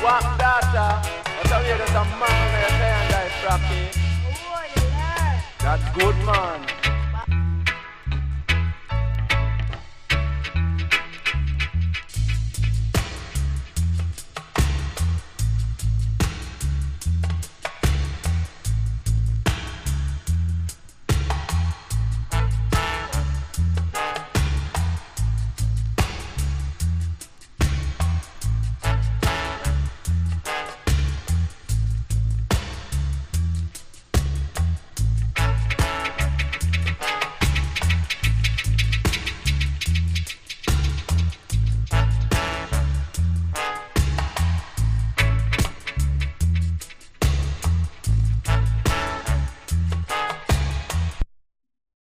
Walk data. What's a way there's a man on your tie and die fracky. That's good, man.